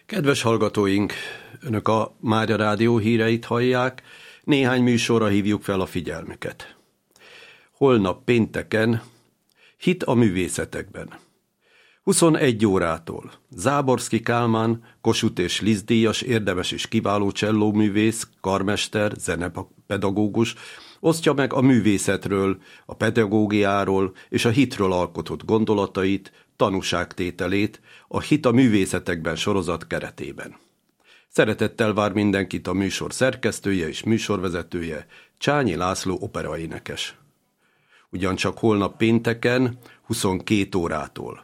Kedves hallgatóink, Önök a Mária Rádió híreit hallják, néhány műsorra hívjuk fel a figyelmüket. Holnap pénteken Hit a művészetekben. 21 órától Záborszky Kálmán, Kossuth és Liszt díjas, érdemes és kiváló csellóművész, karmester, zenepedagógus osztja meg a művészetről, a pedagógiáról és a hitről alkotott gondolatait, tanúságtételét a Hit a művészetekben sorozat keretében. Szeretettel vár mindenkit a műsor szerkesztője és műsorvezetője, Csányi László operaénekes. Ugyancsak holnap pénteken 22 órától.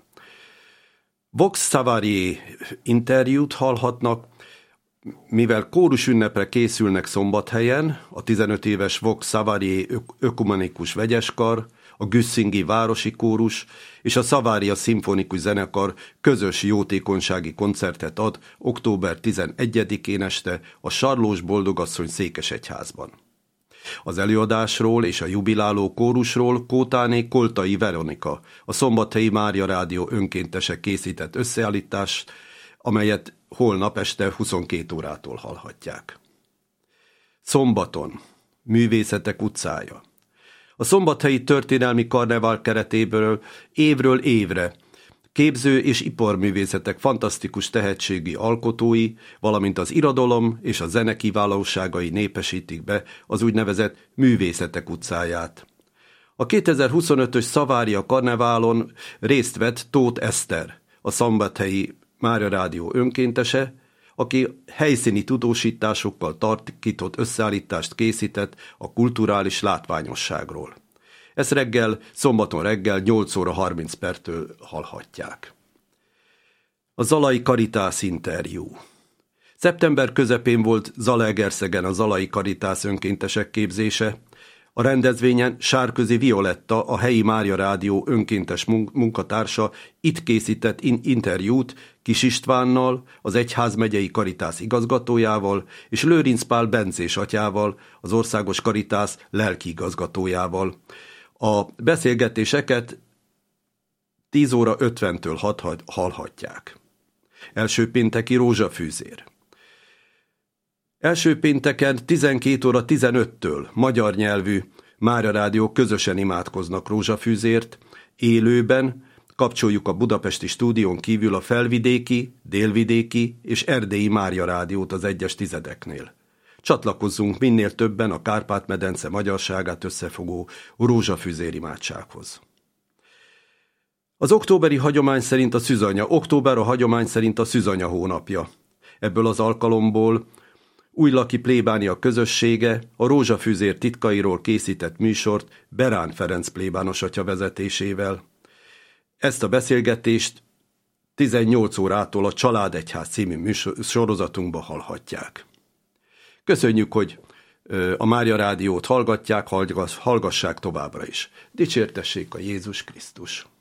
Vox Savarié interjút hallhatnak, mivel kórusünnepre készülnek Szombathelyen, a 15 éves Vox Savarié ökumenikus vegyeskar, a Güsszingi Városi Kórus és a Savaria Szimfonikus Zenekar közös jótékonysági koncertet ad október 11-én este a Sarlós Boldogasszony székesegyházban. Az előadásról és a jubiláló kórusról Kótáné Koltai Veronika, a Szombathelyi Mária Rádió önkéntese készített összeállítás, amelyet holnap este 22 órától hallhatják. Szombaton, Művészetek utcája. A Szombathelyi Történelmi Karnevál keretéből évről évre képző- és iparművészetek fantasztikus tehetségi alkotói, valamint az irodalom és a zene kiválóságai népesítik be az úgynevezett Művészetek utcáját. A 2025-ös Savaria Karneválon részt vett Tóth Eszter, a Szombathelyi Mária Rádió önkéntese, aki helyszíni tudósításokkal tarkított összeállítást készített a kulturális látványosságról. Ezt szombaton reggel 8 óra 30 perctől hallhatják. A Zalai Caritas interjú. Szeptember közepén volt Zalaegerszegen a Zalai Caritas önkéntesek képzése. A rendezvényen Sárközi Violetta, a helyi Mária Rádió önkéntes munkatársa itt készített interjút Kis Istvánnal, az egyházmegyei Caritas igazgatójával, és Lőrinc Pál bencés atyával, az országos Caritas lelkiigazgatójával. A beszélgetéseket 10 óra 50-től hallhatják. Első pénteki rózsafűzér. Első pénteken 12 óra 15-től magyar nyelvű Mária Rádió közösen imádkoznak rózsafűzért, élőben kapcsoljuk a budapesti stúdión kívül a felvidéki, délvidéki és erdélyi Mária Rádiót az egyes tizedeknél. Csatlakozzunk minél többen a Kárpát-medence magyarságát összefogó rózsafűzér imádsághoz. Az október a hagyomány szerint a szűzanya hónapja. Ebből az alkalomból Újlaki plébánia közössége a rózsafűzér titkairól készített műsort Berán Ferenc plébános atya vezetésével. Ezt a beszélgetést 18 órától a Családegyház című sorozatunkba hallhatják. Köszönjük, hogy a Mária Rádiót hallgatják, hallgassák továbbra is. Dicsértessék a Jézus Krisztus!